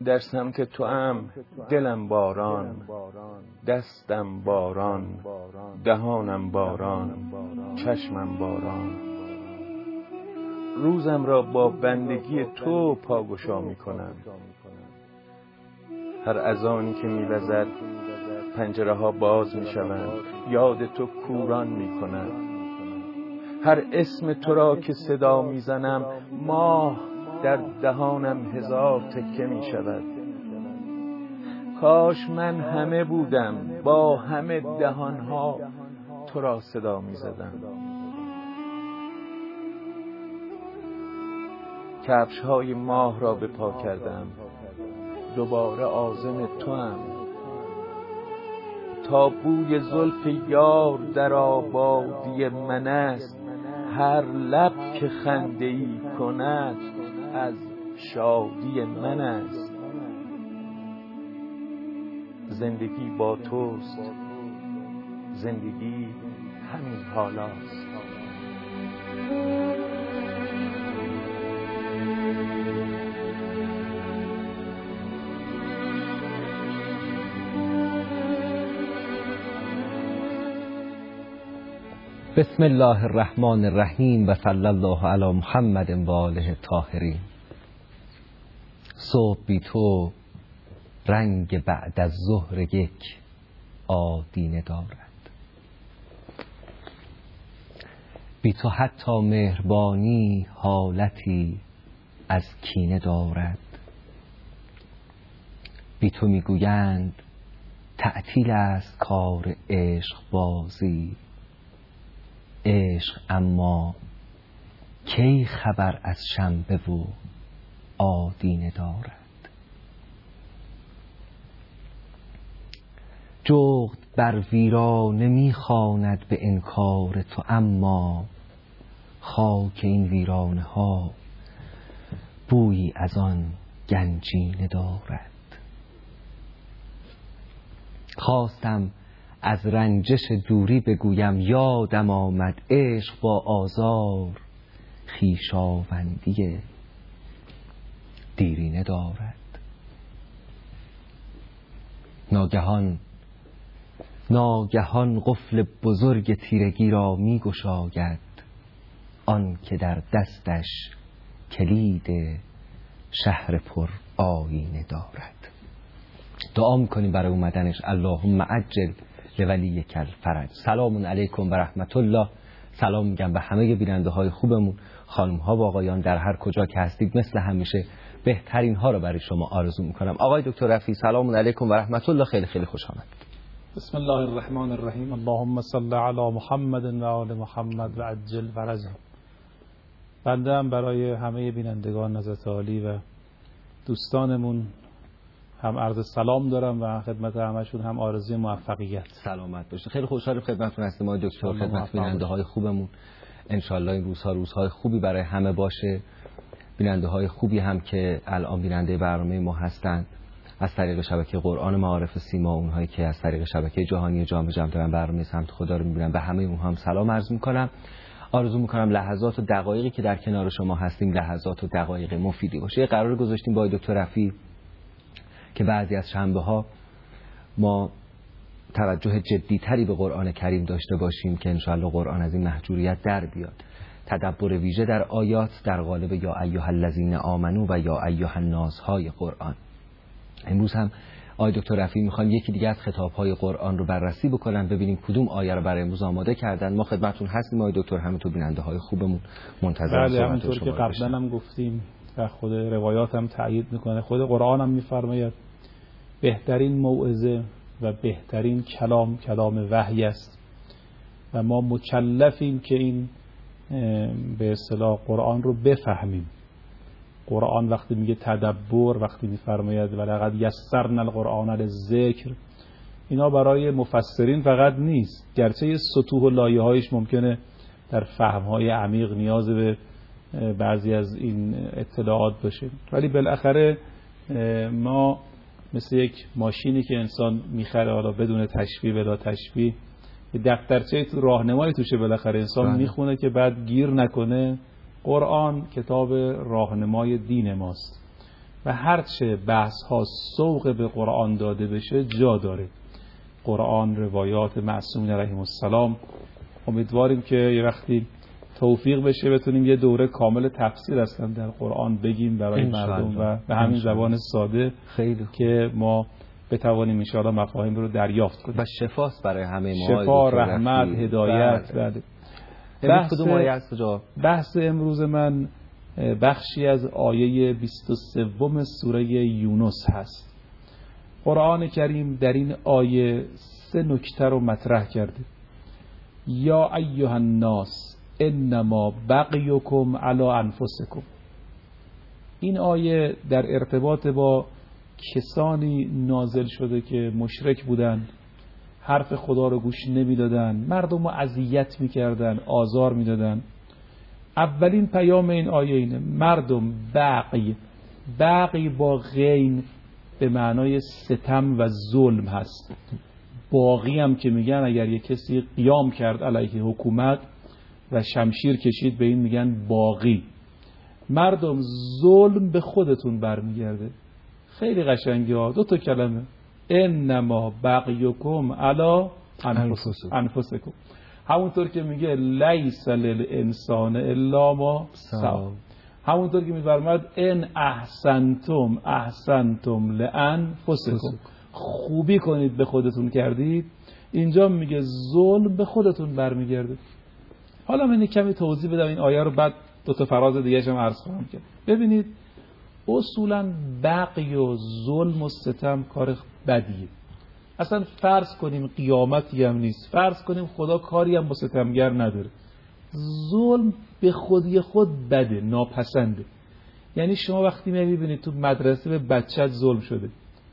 در سمت توام دلم باران، دستم باران، دهانم باران، چشمم باران. روزم را با بندگی تو پاگشا می کنم. هر اذانی که می وزد پنجره ها باز می شوند، یاد تو کوران می کند. هر اسم تو را که صدا می زنم، ماه در دهانم هزار تکه می شود. کاش من همه بودم، با همه دهانها تو را صدا می زدم. کفش های ماه را به پا کردم، دوباره عازم توام. تا بوی زلف یار در آبادی من است، هر لب که خنده‌ای کند از شادی من است. زندگی با توست، زندگی همین حالاست. بسم الله الرحمن الرحیم و صلی الله علی محمد و آله الطاهرین. صبح بی تو رنگ بعد از ظهر یک آدینه دارد. بی تو حتی مهربانی حالتی از کینه دارد. بی تو میگویند تعطیل است کار عشق بازی. عشق اما کی خبر از شنبه و آدینه دارد. جغد بر ویرانه میخواند به انکار تو، اما خاک این ویرانه ها بویی از آن گنجینه دارد. خواستم از رنجش دوری بگویم، یادم آمد عشق با آزار خویشاوندی دیرینه دارد. ناگهان قفل بزرگ تیرگی را می گشاید، آن که در دستش کلید شهر پر آیینه دارد. دعا میکنیم برای اومدنش. اللهم عجل لولیک الفرج. سلام علیکم و رحمت الله. سلام میگم به همه بیننده های خوبمون، خانم ها و آقایان، در هر کجا که هستید. مثل همیشه بهترین ها رو برای شما آرزو میکنم. آقای دکتر رفیعی سلام علیکم و رحمت الله. خیلی خیلی خوش آمد. بسم الله الرحمن الرحیم. اللهم صل علی محمد و آل محمد و عجل فرجهم. بنده هم برای همه بینندگان حضرت عالی و دوستانمون هم عرض سلام دارم و خدمت همشون هم آرزوی موفقیت. سلامت باشید. خیلی خوشحالم خدمتتون هستیم آقای دکتر. خدمت بیننده های خوبمون انشالله این روزها روزهای خوبی برای همه باشه. بیننده های خوبی هم که الان بیننده برنامه ما هستند از طریق شبکه قرآن معارف سیما، اونهایی که از طریق شبکه جهانی جام جم دارن برنامه سمت خدا رو میبینن، به همه اونها هم سلام عرض میکنم. آرزو میکنم لحظات و دقایقی که در کنار شما هستیم لحظات و دقایق مفیدی باشه. قرار گذاشتیم با دکتر رفیعی که بعضی از شنبه ها ما توجه جدیتری به قرآن کریم داشته باشیم که انشاءالله قرآن از این محجوریت در بیاد. تدبر ویژه در آیات در قالب یا ایها الذین آمنو و یا ایها الناس های قرآن. امروز هم آقای دکتر رفیعی میخوایم یکی دیگه از خطاب‌های قرآن رو بررسی بکنن، ببینیم کدوم آیه رو برای امروز آماده کردن. ما خدمتتون هستیم آقای دکتر، همینطور بیننده‌های خوبمون منتظر صحبت همونطور که قبلا هم گفتیم و خود روایات هم تأیید میکنه، خود قرآن هم میفرماید بهترین موعظه و بهترین کلام وحی است و ما مکلفیم که این به اصطلاح قرآن رو بفهمیم. قرآن وقتی میگه تدبر، وقتی میفرماید ولقد یسرنا القرآن للذکر، اینا برای مفسرین فقط نیست، گرچه سطوح و لایه‌هایش ممکنه در فهم‌های عمیق نیاز به بعضی از این اطلاعات باشه، ولی بالاخره ما مثل یک ماشینی که انسان میخره، حالا بدون تشبیه بلا تشبیه، دفترچه راهنمایی توشه، بالاخره انسان میخونه که بعد گیر نکنه. قرآن کتاب راهنمای دین ماست و هرچه بحث ها سوق به قرآن داده بشه جا داره. قرآن، روایات معصومین علیهم السلام. امیدواریم که یه وقتی توفیق بشه بتونیم یه دوره کامل تفسیر اصلا در قرآن بگیم برای مردم و به همین زبان ساده خیلی که ما بتوانیم ان شاءالله مفاهیم رو دریافت کنیم و شفاست برای همه ما، شفا، رحمت، هدایت. بحث امروز من بخشی از آیه 23 سوره یونس هست. قرآن کریم در این آیه 3 نکته رو مطرح کرده. یا ایها الناس انما بغیکم علی انفسکم. این آیه در ارتباط با کسانی نازل شده که مشرک بودند، حرف خدا رو گوش نمیدادن، مردم رو اذیت میکردن، آزار میدادن. اولین پیام این آیه اینه مردم بغی با غین به معنای ستم و ظلم هست. باغی هم که میگن اگر یک کسی قیام کرد علیه حکومت و شمشیر کشید به این میگن باغی. مردم ظلم به خودتون برمیگرده. خیلی قشنگه ها، 2 کلمه. انما بغیکم علی انفسکم. همونطور که میگه لیس للانسان الا ما سعی. همونطور که میفرماد ان احسنتم لانفسکم. خوبی کنید به خودتون کردید. اینجا میگه ظلم به خودتون برمیگرده. حالا من کمی توضیح بدم این آیه رو، بعد 2 فراز دیگه هم عرض خواهم کرد. ببینید اصولا بغی و ظلم و ستم کار بدیه. اصلا فرض کنیم قیامتی هم نیست، فرض کنیم خدا کاری هم با ستمگر نداره، ظلم به خودی خود بده، ناپسنده. یعنی شما وقتی میبینید تو مدرسه به بچت ظلم شده،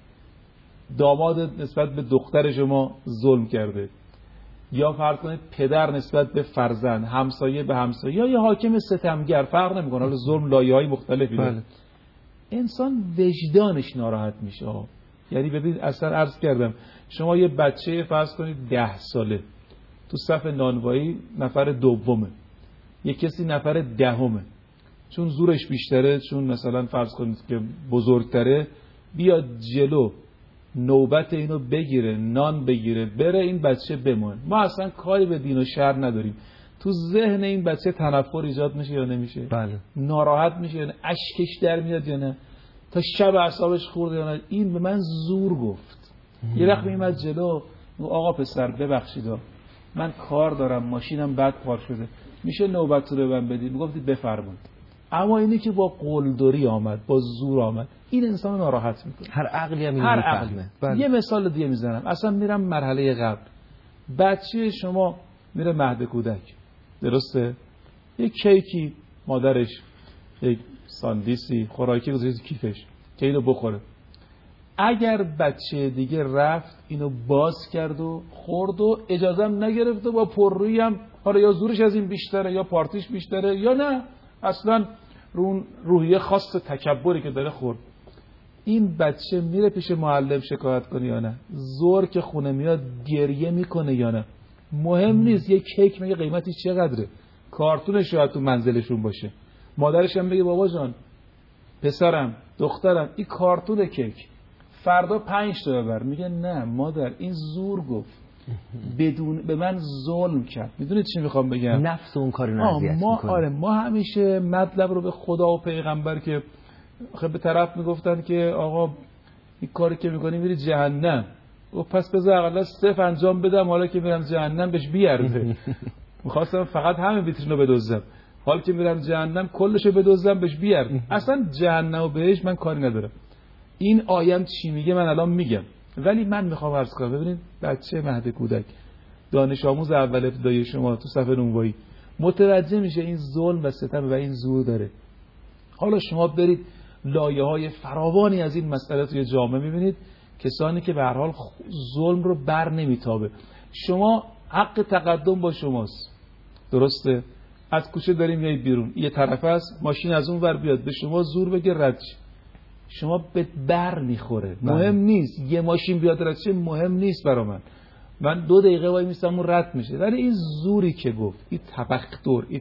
داماد نسبت به دختر شما ظلم کرده، یا فرض کنید پدر نسبت به فرزند، همسایه به همسایه، یا یه حاکم ستمگر، فرق نمیکنه، حالا ظلم لایه‌های مختلفی داره. انسان وجدانش ناراحت میشه. یعنی ببینید اصلا عرض کردم شما یه بچه فرض کنید 10 ساله تو صف نانوایی نفر دومه، یه کسی نفر 10، چون زورش بیشتره، چون مثلا فرض کنید که بزرگتره، بیاد جلو نوبت اینو بگیره، نان بگیره، بره، این بچه بمونه. ما اصلا کاری به دین و شرع نداریم. تو ذهن این بچه تنفر ایجاد میشه یا نمیشه؟ بله. ناراحت میشه یا نه؟ اشکش در میاد یا نه؟ تا شب اعصابش خورده یا نه؟ این به من زور گفت. یه وقت میاد جلو، آقا پسر ببخشید من کار دارم، ماشینم بد پارک شده، میشه نوبت رو من بدید؟ میگفتید بفرمایید. اما اینی که با قلدری آمد، با زور آمد، این انسان ناراحت میکنه. هر عقلی هم اینو میفهمه. یه مثال دیگه میزنم. اصلا میرم مرحله قبل. بچه شما میره مهد کودک، درسته؟ یک کیکی مادرش یک ساندیسی خوراکی گذاشته تو کیفش که اینو بخوره. اگر بچه دیگه رفت اینو باز کرد و خورد و اجازه هم نگرفت و با پررویی هم، حالا یا زورش از این بیشتره یا پارتیش بیشتره یا نه اصلا روحیه خاص تکبری که داره خورد، این بچه میره پیش معلم شکایت کنه یا نه؟ زور که خونه میاد گریه میکنه یا نه؟ مهم نیست. یک کیک میگه قیمتش چقدره، کارتونش شاید تو منزلشون باشه، مادرش هم بگه بابا جان، پسرم، دخترم، این کارتون کیک فردا 5 تا ببر. میگه نه مادر، این زور گفت، بدون به من ظلم کرد. میدونید چی میخوام بگم؟ نفس اون کاری نزدیت میکنه. ما همیشه مطلب رو به خدا و پیغمبر که به طرف میگفتن که آقا این کاری که میکنی میری جهنم، و پس بذار اقلا صفر انجام بدم، حالا که میرم جهنم بهش بیارزه. میخواستم فقط همین ویترینو بدوزم، حالا که میرم جهنم کلشو بدوزم بهش بیارزه. اصلا جهنم و بهش من کاری ندارم. این آیه چی میگه من الان میگم، ولی من میخوام عرض کنم. ببینید بچه مهد کودک، دانش آموز اول ابتدایی شما تو صف نونوایی متوجه میشه این ظلم و ستم و این زور داره. حالا شما برید لایه‌های فراوانی از این مسئله توی جامعه میبینید، کسانی که به هر حال ظلم رو بر نمیتابه. شما حق تقدم با شماست، درسته؟ از کوچه داریم میایید بیرون، یه طرف است، ماشین از اون ور بیاد به شما زور بگه رد شی، شما به بر میخوره. مهم نیست یه ماشین بیاد رد شه، مهم نیست برا من 2 دقیقه وای میستم اون رد میشه. ولی این زوری که گفت، این تبختر، این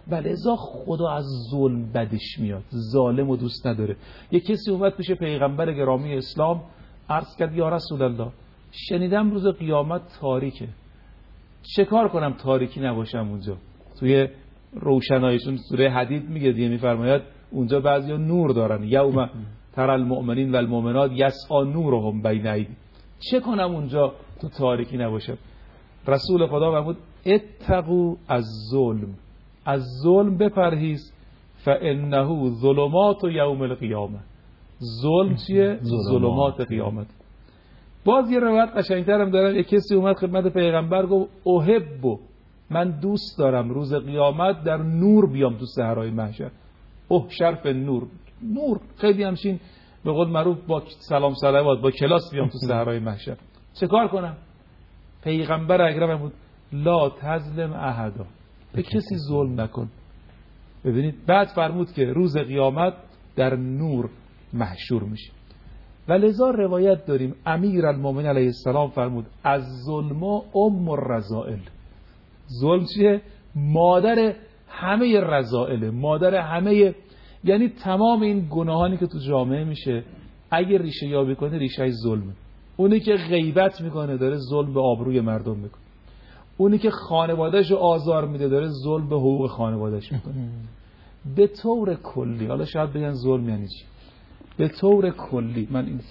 ولذا خدا از ظلم بدش میاد، ظالم و دوست نداره. یک کسی اومد پیش پیغمبر گرامی اسلام عرض کرد یا رسول الله شنیدم روز قیامت تاریکه، چه کار کنم تاریکی نباشم اونجا؟ توی روشناییشون سوره حدید میگه دیگه، میفرماید اونجا بعضیا نور دارن، یوم تر المؤمنین و المؤمنات یسعی نورهم بین ایدیهم، چه کنم اونجا تو تاریکی نباشم؟ رسول خدا فرمود اتقوا الظلم، از ظلم بپرهیز، فانه ظلمات یوم القیامه. ظلم چیه؟ ظلمات قیامت. باز یه روایت قشنگتر هم دارن، یک کسی اومد خدمت پیغمبر گفت احب، من دوست دارم روز قیامت در نور بیام تو صحرای محشر. شرف نور، نور خیلی همشین به قول معروف با سلام صلوات با کلاس بیام تو صحرای محشر. چه کار کنم؟ پیغمبر اکرم بود لا تظلم احدا، به کسی ظلم نکن. ببینید بعد فرمود که روز قیامت در نور محشور میشه. و لذا روایت داریم امیرالمومنین علیه السلام فرمود از ظلم ام الرذائل. ظلم چیه؟ مادر همه رذائل، مادر همه، یعنی تمام این گناهانی که تو جامعه میشه اگه ریشه یابی کنه ریشه ظلمه. اونی که غیبت میکنه داره ظلم به آبروی مردم میکنه، اونی که خانواده‌شو آزار میده داره ظلم به حقوق خانواده‌اش میکنه. به طور کلی، حالا شاید بگن ظلم یعنی چی، به طور کلی من این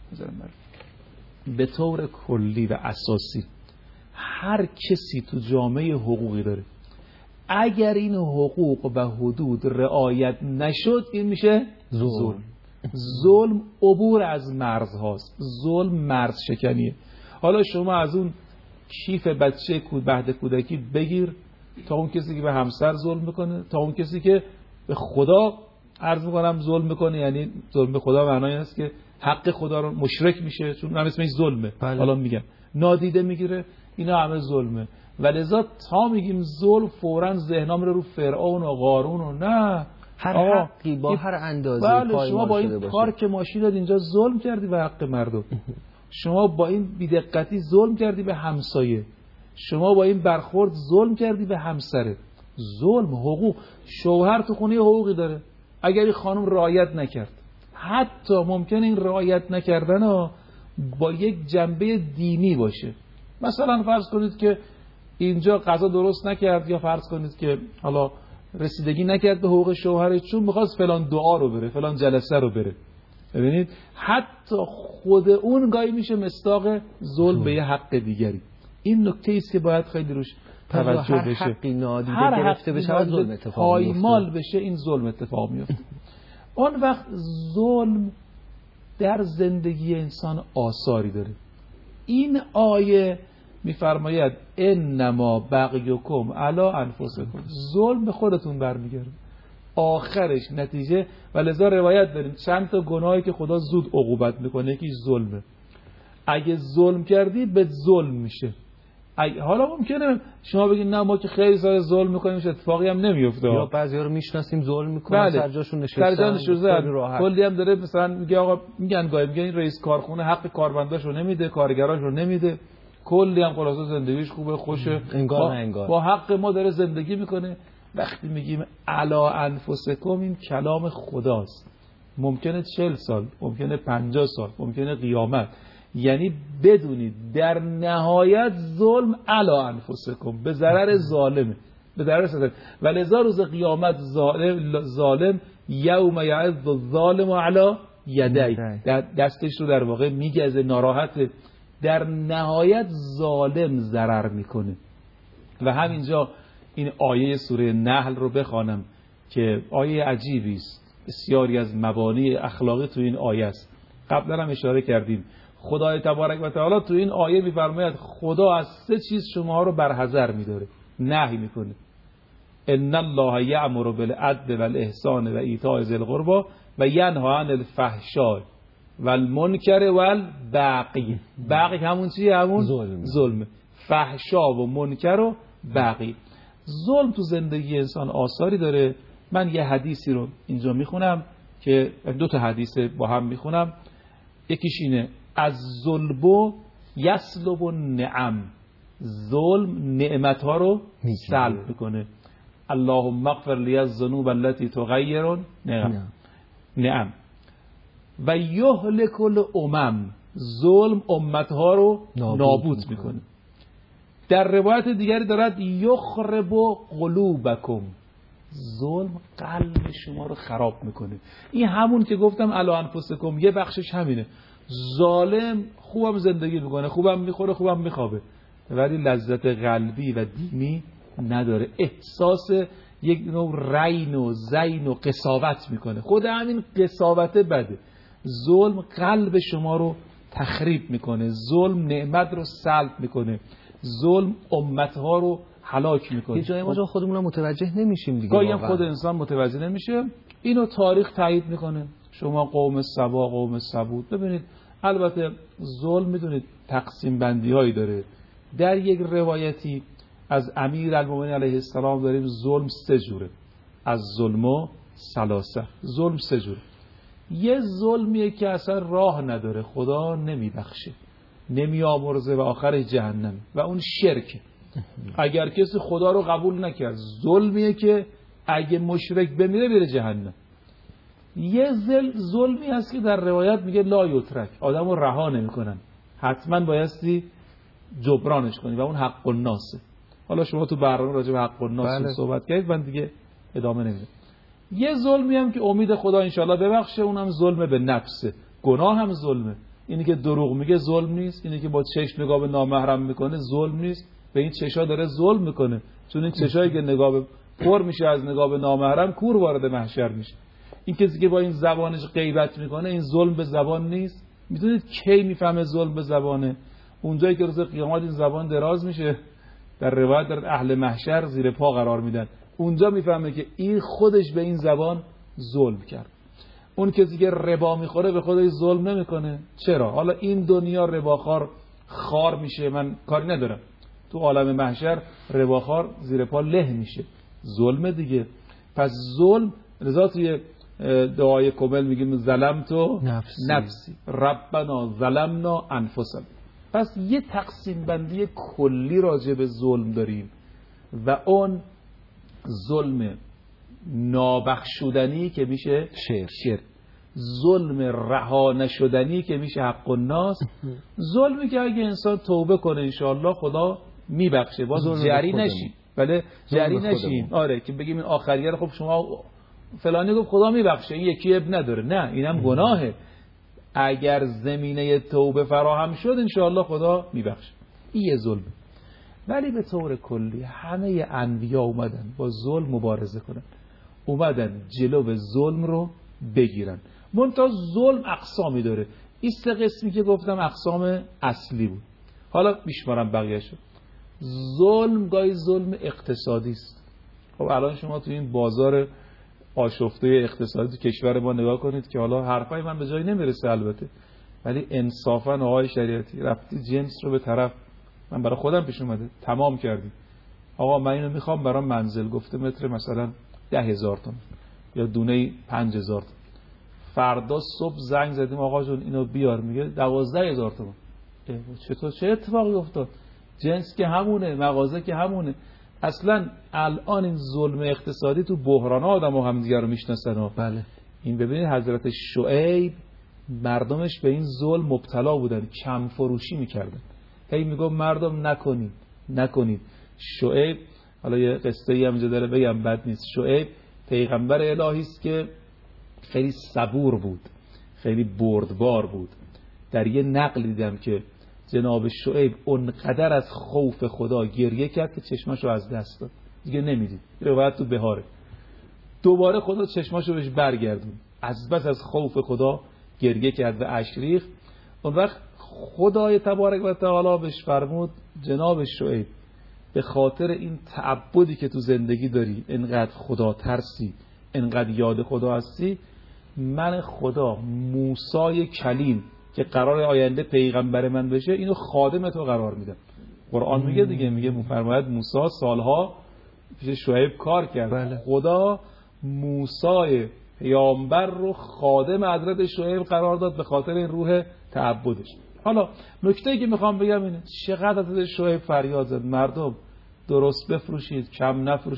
به طور کلی و اساسی هر کسی تو جامعه حقوقی داره، اگر این حقوق و حدود رعایت نشد این میشه ظلم. ظلم عبور از مرزهاست، ظلم مرز شکنیه. حالا شما از اون کیف بچه مهد کودکی بگیر تا اون کسی که به همسر ظلم میکنه، تا اون کسی که به خدا عرض میکنم ظلم میکنه، یعنی ظلم به خدا معنی است که حق خدا رو مشرک میشه، چون هم اسمش ظلمه. حالا میگم نادیده میگیره، اینا همه ظلمه. ولی تا میگیم ظلم فوراً ذهنام رو فرعون و قارون و نه، هر حقی با هر اندازه بله شما با این پارک ماشین داد اینجا ظلم کردی به حق مردم، شما با این بی‌دقتی ظلم کردی به همسایه، شما با این برخورد ظلم کردی به همسرت. ظلم، حقوق، شوهر تو خونه حقوقی داره، اگر این خانم رعایت نکرد، حتی ممکنه این رعایت نکردن با یک جنبه دینی باشه. مثلا فرض کنید که اینجا غذا درست نکرد، یا فرض کنید که حالا رسیدگی نکرد به حقوق شوهرش چون می‌خواست فلان دعا رو بره، فلان جلسه رو بره. ببینید حتی خود اون گاهی میشه مصداق ظلم به یه حق دیگری. این نکته است که باید خیلی روش توجه بشه. هر حقی نادیده گرفته بشه ظلم اتفاق میفته، پایمال بشه این ظلم اتفاق میفته. اون وقت ظلم در زندگی انسان آثاری داره. این آیه میفرماید انما بغیکم علی انفسکم، ظلم به خودتون برمیگرده آخرش نتیجه. و لذا روایت داریم چند تا گناهی که خدا زود عقوبت میکنه، یکی ظلمه. اگه ظلم کردی به ظلم میشه. حالا ممکنه شما بگید نه ما که خیلی سال ظلم میکنیم اتفاقی هم نمیفته، یا بعضیا رو میشناسیم ظلم میکنن سرجاشون نشستن کلی هم داره، مثلا میگه آقا میگن این رئیس کارخونه حق کارمنداشو نمیده، کارگراشو نمیده، کلی هم خلاصه زندگیش خوبه خوشه، انگار با حق ما داره زندگی میکنه. وقتی میگیم علا انفسکم این کلام خداست، ممکنه 40 سال، ممکنه 50 سال، ممکنه قیامت. یعنی بدونید در نهایت ظلم علا انفسکم به ضرر ظالمه، به ضرر ستاره. و لذا روز قیامت ظالم یوم یعض الظالم علی یدی، دستش رو در واقع میگزه، ناراحته. در نهایت ظالم ضرر میکنه. و همینجا این آیه سوره نحل رو بخوانم که آیه عجیبی است، بسیاری از مبانی اخلاقی تو این آیه است. قبلا هم اشاره کردیم خدای تبارک و تعالی تو این آیه میفرماید خدا از 3 چیز شما رو برحذر میداره، نهی میکنه. ان الله یأمر بالعدل والاحسان و ایتاء ذی القربى و ینهی عن الفحشاء والمنکر والبغی. بغی همون چیه؟ همون ظلم. فحشا و منکر و بغی. ظلم تو زندگی انسان آثاری داره. من یه حدیثی رو اینجا میخونم که 2 تا حدیث با هم میخونم. یکیش اینه از ظلم یسلب النعم، ظلم نعمت ها رو سلب میکنه. اللهم اغفر لی الذنوب التي تغیر نعم و یهلک الامم، ظلم امتها رو نابود میکنه. در روایت دیگری دارد یخرب قلوبکم، ظلم قلب شما رو خراب میکنه. این همون که گفتم الا انفسکم، یه بخشش همینه. ظالم خوبم زندگی میکنه، خوبم میخوره، خوبم میخوابه، ولی لذت قلبی و دینی نداره، احساس یک نوع رین و زین و قساوت میکنه. خود همین قساوت بده. ظلم قلب شما رو تخریب میکنه، ظلم نعمت رو سلب میکنه، ظلم امتها رو هلاک میکنه. یه جایی ما خودمون متوجه نمیشیم دیگه، گاهی هم خود انسان متوجه نمیشه. اینو تاریخ تایید میکنه. شما قوم سبا، قوم ثمود ببینید. البته ظلم میدونید تقسیم بندی هایی داره. در یک روایتی از امیرالمومنین علیه السلام داریم ظلم 3 جوره. از ظلم و ثلاثه، ظلم 3 جوره. یه ظلمیه که اصلا راه نداره، خدا نمیبخشه، نمیامرزه و آخرش جهنم، و اون شرکه. اگر کسی خدا رو قبول نکرد، ظلمیه که اگه مشرک بمیره بره جهنم. یه ظلمی هست که در روایت میگه لا یترک، آدمو رها نمیکنن، حتما بایستی جبرانش کنی و اون حق الناسه. حالا شما تو برنامه راجع به حق الناس صحبت کردید، من دیگه ادامه نمیدم. یه ظلمی هم که امید خدا انشالله ببخشه، اونم ظلم به نفسه. گناه هم ظلمه. اینی که دروغ میگه ظلم نیست، اینی که با چشم نگاه به نامحرم میکنه ظلم نیست، به این چشا داره ظلم میکنه، چون این چشایی که نگاه به پر میشه از نگاه به نامحرم، کور وارد محشر میشه. این کسی که با این زبانش غیبت میکنه، این ظلم به زبان نیست. میدونید کی میفهمه ظلم به زبانه؟ اونجایی که روز قیامت این زبان دراز میشه، در روایت در اهل محشر زیر پا قرار میدن، اونجا میفهمه که این خودش به این زبان ظلم کرد. اون کسی که ربا میخوره به خودش ظلم نمیکنه. چرا؟ حالا این دنیا رباخوار خار میشه، من کاری ندارم. تو عالم محشر رباخوار زیر پا له میشه، ظلم دیگه. پس ظلم، لذا توی دعای کامل میگیم ظلمتو نفسی ربنا ظلمنا انفسنا. پس یه تقسیم بندی کلی راجع به ظلم داریم و اون ظلم نابخشودنی که میشه شرک، ظلم رها نشدنی که میشه حق الناس، ظلمی که اگه انسان توبه کنه انشاءالله خدا میبخشه، باز جری نشیم. بله جری نشیم. آره که بگیم این آخریه رو خب شما فلانی گفت خدا میبخشه، این یکی اب نداره، نه اینم گناهه. اگر زمینه توبه فراهم شد انشاءالله خدا میبخشه. این یه ظلم. ولی به طور کلی همه انبیا اومدن با ظلم مبارزه کنن، اومدن جلو ظلم رو بگیرن. منتها ظلم اقسامی داره. این 3 قسمی که گفتم اقسام اصلی بود. حالا میشمارم بقیه‌شو. ظلم گاهی ظلم اقتصادی است. خب الان شما تو این بازار آشفته اقتصادی تو کشور ما نگاه کنید که حالا حرفای من به جایی نمیرسه البته، ولی انصافا آقای شریعتی رفتی جنس رو به طرف، من برای خودم پیش اومده تمام کردیم، آقا من اینو میخوام برام منزل، گفته متر مثلا 10,000 تومان یا دونه 5,000 تومان. فردا صبح زنگ زدیم آقا جون اینو بیار، میگه 12,000 تومان. چطور چه اتفاقی افتاد؟ جنس که همونه، مغازه که همونه. اصلا الان این ظلم اقتصادی تو بحران آدم هم دیگر رو میشناسن. بله این ببینید حضرت شعیب مردمش به این ظلم مبتلا بودن، کم فروشی میکردن، هی میگم مردم نکنید. شعیب، حالا یه قصه ای همینجا داره بگم بد نیست، شعیب پیغمبر الهی است که خیلی صبور بود، خیلی بردبار بود. در یه نقل دیدم که جناب شعیب اونقدر از خوف خدا گریه کرد که چشماشو از دست داد، دیگه نمیدید. روایت تو بهاره دوباره خدا چشماشو بهش برگردون، از بس از خوف خدا گریه کرد و اشک ریخت. اون وقت خدای تبارک و تعالی بهش فرمود جناب شعیب به خاطر این تعبدی که تو زندگی داری، اینقدر خدا ترسی، اینقدر یاد خدا هستی، من خدا موسی کلیم که قرار آینده پیغمبر من بشه اینو خادم تو قرار میدم. قرآن میگه دیگه، میگه مفرماید موسی سالها پیش شعیب کار کرد. بله. خدا موسی پیامبر رو خادم حضرت شعیب قرار داد به خاطر این روح تعبدش. حالا نکته‌ای که میخوام بگم اینه، چقدر حضرت شعیب فریاد زد مردم درست بفروشید، کم نفروشید.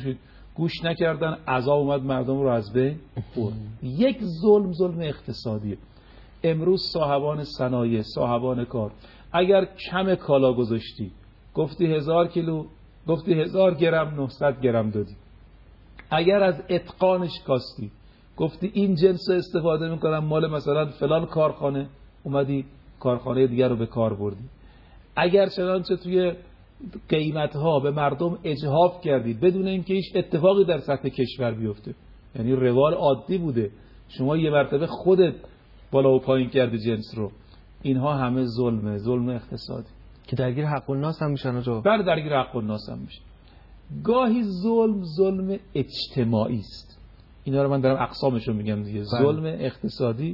گوش نکردن، عذاب اومد مردم رو از بین برد. یک ظلم اقتصادیه. امروز صاحبان صنایع، صاحبان کار، اگر کم کالا گذاشتی، گفتی 1000 کیلو، گفتی 1000 گرم 900 گرم دادی. اگر از اتقانش کاستی، گفتی این جنس رو استفاده میکنم مال مثلا فلان کارخانه، اومدی کارخانه دیگر رو به کار بردی. اگر چنانچه توی قیمتها به مردم اجحاف کردی بدون اینکه هیچ اتفاقی در سطح کشور بیفته، یعنی روال عادی بوده، شما یه مرتبه خودت بالا و پایین کردی جنس رو، اینها همه ظلم اقتصادی که درگیر حق الناس هم میشن. بله، درگیر حق الناس هم میشن. گاهی ظلم اجتماعی است. اینا رو من دارم اقسامش رو میگم دیگه. ظلم اقتصادی،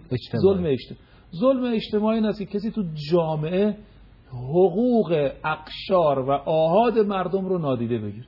ظلم اجتماعی است که کسی تو جامعه حقوق اقشار و آحاد مردم رو نادیده بگیر.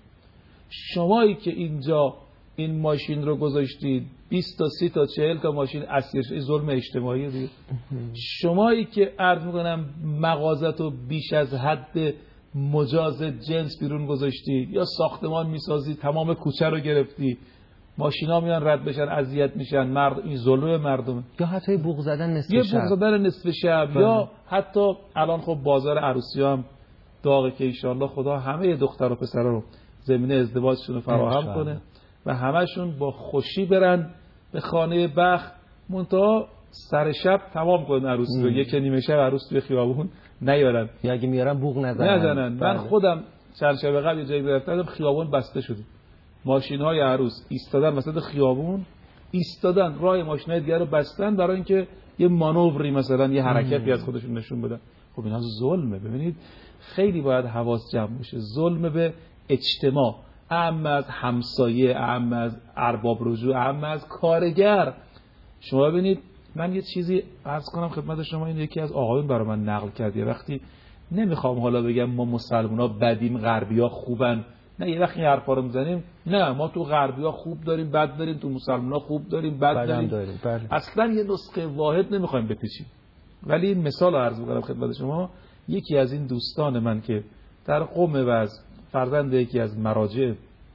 شمایی که اینجا این ماشین رو گذاشتید 20 تا 30 تا 40 تا ماشین اسیر شد، ظلم اجتماعی دیگه. شمایی که عرض میکنم مغازه‌تو بیش از حد مجاز جنس بیرون گذاشتی، یا ساختمان میسازی تمام کوچه رو گرفتی، ماشینا میان رد بشن اذیت میشن، این ظلم مردمه. یا حتی بوق زدن نصف شب یا حتی الان خب بازار عروسی هم داغه که انشالله خدا همه دختر و پسرا رو زمینه ازدواجشون رو فراهم کنه و همشون با خوشی برن به خانه بخت، منتها سر شب تمام کنن عروسی رو، یک نیمه شب عروس توی خیابون نیارن، یا اگه میارن بوق نزنن. من خودم چند شب قبل یه جایی رفتم، خیابون بسته شده، ماشین‌های عروس ایستادن وسط خیابون، ایستادن راه ماشین‌های دیگه رو بستن برای اینکه یه مانوری مثلا یه حرکتی از خودشون نشون بدن. خب اینا ظلمه. ببینید خیلی باید حواس جمع بشه. ظلم به اجتماع، اعم از همسایه، اعم از ارباب رجوع، اعم از کارگر. شما ببینید من یه چیزی عرض کنم خدمت شما، این یکی از آقایون برای من نقل کرد. یه وقتی نمیخوام حالا بگم ما مسلمان‌ها بدیم غربی‌ها خوبن، نه یه وقتی حرفا رو میزنیم، نه ما تو غربی‌ها خوب داریم بد داریم، تو مسلمان‌ها خوب داریم بد داریم. بله. اصلا یه نسخه واحد نمیخوایم بپیچیم. ولی این مثال رو عرض می‌کنم خدمت شما. یکی از این دوستان من که در قم وز فرزند یکی از مراجع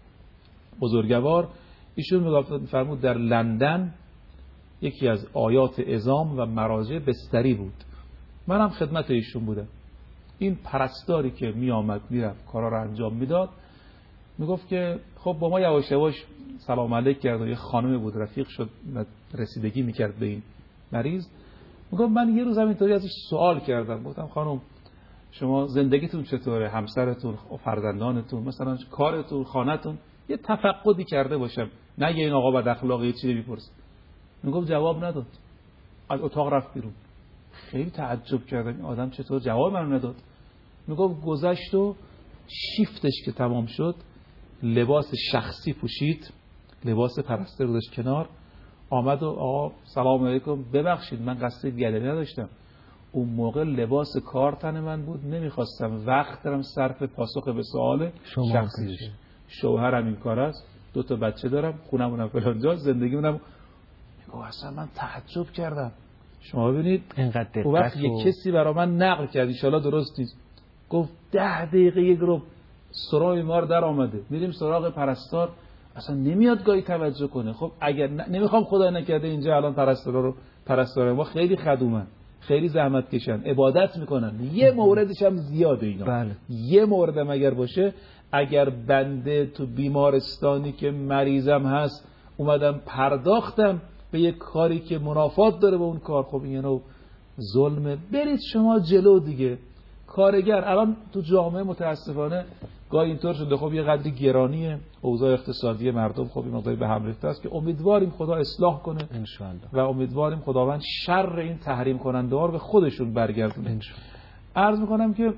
بزرگوار، ایشون می‌فرمود در لندن یکی از آیات عظام و مراجع بستری بود. منم خدمت ایشون بودم. این پرستاری که می آمد میرفت کارا رو انجام میداد، میگفت که خب با ما یواش یواش سلام علیک کرد و یه خانمی بود رفیق شد رسیدگی میکرد به این مریض. میگفت من یه روز همینطوری ازش سوال کردم، گفتم خانم شما زندگیتون چطوره، همسرتون، فرزندانتون، مثلا کارتون، خانه‌تون، یه تفقدی کرده باشم، نه یه این آقا بد اخلاقه یه چیزی بپرسه. میگفت جواب نداد، از اتاق رفت بیرون. خیلی تعجب کردم این آدم چطور جواب منو نداد. میگفت گذشت و شیفتش که تمام شد لباس شخصی پوشید، لباس پرستار رو داشت کنار، آمد و آقا سلام علیکم، ببخشید من قصد بیادبی نداشتم، اون موقع لباس کار تن من بود، نمیخواستم وقت دارم صرف پاسخ به سوال شخصی بشه. شوهرم این کار است، 2 تا بچه دارم، خونمونم فلان جا، زندگیمونم. میگه اصلا من تعجب کردم. شما ببینید اون وقت یه کسی برای من نقل کرد، ان شاءالله درست نیست، گفت 10 دقیقه یک رو سراغ ما رو در آمده، میریم سراغ پرستار، اصلا نمیاد گاهی توجه کنه. خب اگر نمیخوام خدا نکرده اینجا الان پرستار ما خیلی خدومن، خیلی زحمت کشن، عبادت میکنن، یه موردش هم زیاده اینا. بله. یه موردم اگر باشه، اگر بنده تو بیمارستانی که مریضم هست اومدم پرداختم به یک کاری که منافات داره با اون کار، خب این نوع ظلمه. برید شما جلو دیگه. کارگر الان تو جامعه متاسفانه گاهی اینطور شده، خب یه قدری گرانیه اوضاع اقتصادی مردم، خب این موضوع به هم ریخته است که امیدواریم خدا اصلاح کنه انشالله و امیدواریم خداوند شر این تحریم کننده ها رو به خودشون برگردونه. عرض میکنم که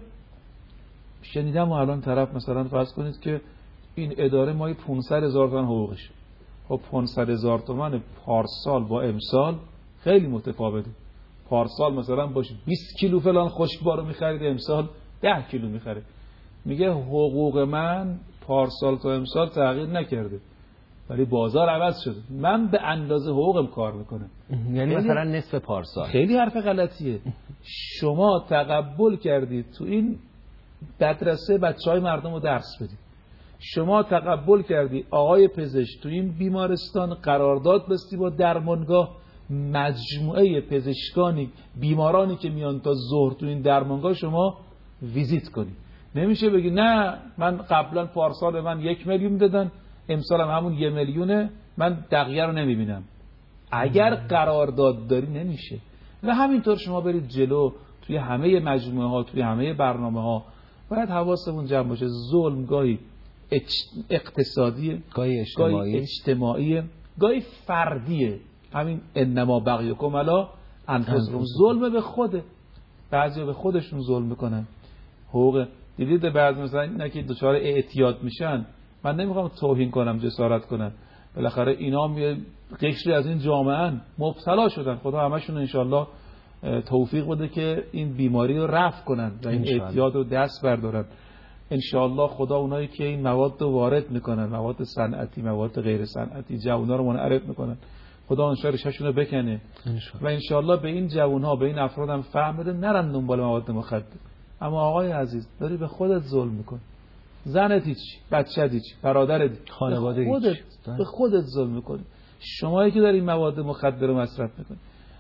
شنیدم و الان طرف مثلا فرض کنید که این اداره مایی 500,000 تومان حقوقش، خب 500,000 تومان پارسال با امسال خیلی متفاوته. پارسال مثلا باش 20 کیلو فلان خشکبارو میخرید، امسال 10 کیلو میخره. میگه حقوق من پارسال تا امسال تغییر نکرده ولی بازار عوض شده، من به اندازه حقوقم کار میکنم. یعنی مثلا نصف پارسال. خیلی حرف غلطیه. شما تقبل کردید تو این مدرسه بچهای مردم رو درس بدید، شما تقبل کردی آقای پزشک تو این بیمارستان قرارداد بستی با درمانگاه، مجموعه پزشکانی بیمارانی که میان تا ظهر تو این درمانگاه شما ویزیت کنی. نمیشه بگی نه من قبلا پارسال به من 1 میلیون دادن، امسال هم همون 1 میلیونه، من دقیقه رو نمیبینم. اگر قرارداد داری نمیشه. و همینطور شما برید جلو توی همه مجموعه ها، توی همه برنامه ها باید حواسمون جمع باشه. ظلم گاهی اقتصادیه، گاهی اجتماعیه، گاهی فردیه. همین انما بغیکم علی انفسکم، ظلم به خوده. بعضیا به خودشون ظلم میکنن. حقوق دیدید بعضی مثلا اینا که دچار اعتیاد میشن، من نمیخوام توهین کنم، جسارت کنم، بالاخره اینا هم قشری از این جامعه مبتلا شدن. خدا همشون انشالله توفیق بده که این بیماری رو رفع کنن و این اعتیاد رو دست بردارن. انشالله خدا اونایی که این مواد رو وارد میکنن، مواد صنعتی، مواد غیر صنعتی، جوونا رو منعرف میکنن، خدا اون ریشه‌شون رو بکنه و انشالله به این جوونا، به این افراد هم فهم بده نرن دنبال مواد مخدر. اما آقای عزیز داری به خودت ظلم میکنی. زنت هیچ، بچه‌ت هیچ، برادرت، خانواده هیچ، به خودت ظلم میکنی. شمایی که داری این مواد مخدر رو مصرف میکنی،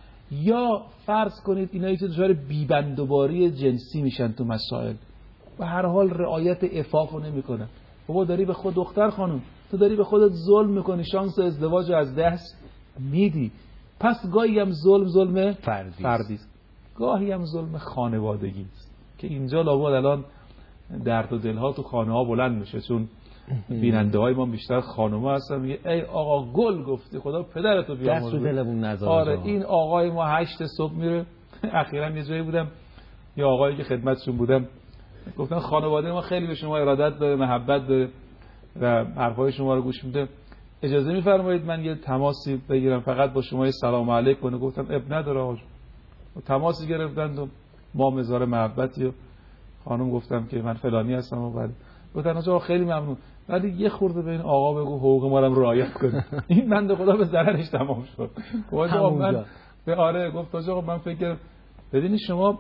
یا فرض کنید اینایی که دچار بیبندوباری جنسی میشن تو مسائل و هر حال رعایت عفاف رو نمیکنن. بابا داری به خود، دختر خانم تو داری به خودت ظلم میکنی، شانس ازدواج از دست میدی. پس گاهی هم ظلم فردی است، گاهی هم ظلم خانوادگی است که اینجا لابد الان درد و دلها تو خانه ها بلند میشه، چون بیننده های ما بیشتر خانوما هستن. میگه ای آقا گل گفتی، خدا پدرتو بیامرزه، دست رو دلمون نذاره. آره این آقای ما 8 صبح میره. اخیراً یه جایی بودم، یه آقایی که خدمتشون بودم گفتن خانواده ما خیلی به شما ارادت داره، محبت داره و حرفای شما رو گوش میده، اجازه میفرمایید من یه تماسی بگیرم فقط با شما، سلام علیک کنه. گفتم اب نداره آقا. تماسی گرفتند و ما مزار محبتی و خانم گفتم که من فلانی هستم و بعد گفتن آقا خیلی ممنون، ولی یه خورده به این آقا بگو حقوق ما رو رعایت کنه. این بنده خدا به ضررش تمام شد. آقا من به آره گفت آقا من فکر ببینید شما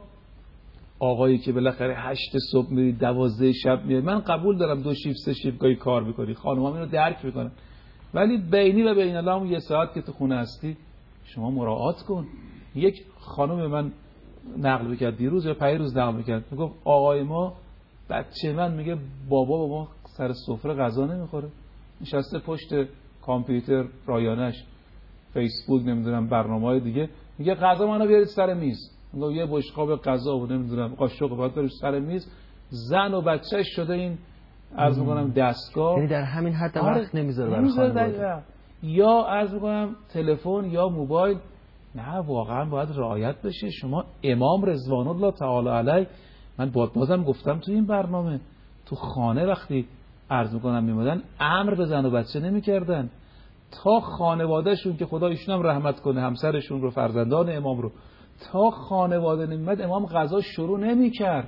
آقایی که بالاخره 8 صبح میری 12 شب میاد، من قبول دارم 2 شیفت 3 شیفت گاهی کار میکنی، خانم‌ها اینو درک میکنن، ولی بینی و بین الله اون 1 ساعت که تو خونه هستی شما مراعات کن. یک خانم من نقل میکرد دیروز یا پیروز نقل میکرد، میگفت آقای ما بچه من میگه بابا ما سر سفره غذا نمیخوره، نشسته پشت کامپیوتر رایانش، فیسبوک، نمیدونم برنامه‌های دیگه، میگه غذا منو بیارید سر میز. میگه یه بشقاب غذا و نمیدونم قاشق باید بریز سر میز، زن و بچه‌ش شده این عرض میکنم دستگاه، یعنی در همین حد وقت نمیذاره برای خانواده. یا عرض میکنم تلفن یا موبایل. نه واقعا باید رعایت بشه. شما امام رضوان الله تعالی علیه، من بازم گفتم تو این برنامه، تو خانه وقتی عرض میکنم میمدن امر به زن و بچه نمیکردن، تا خانوادهشون که خدا ایشون هم رحمت کنه، همسرشون رو، فرزندان امام رو، تا خانواده نمیمد امام غذا شروع نمیکرد.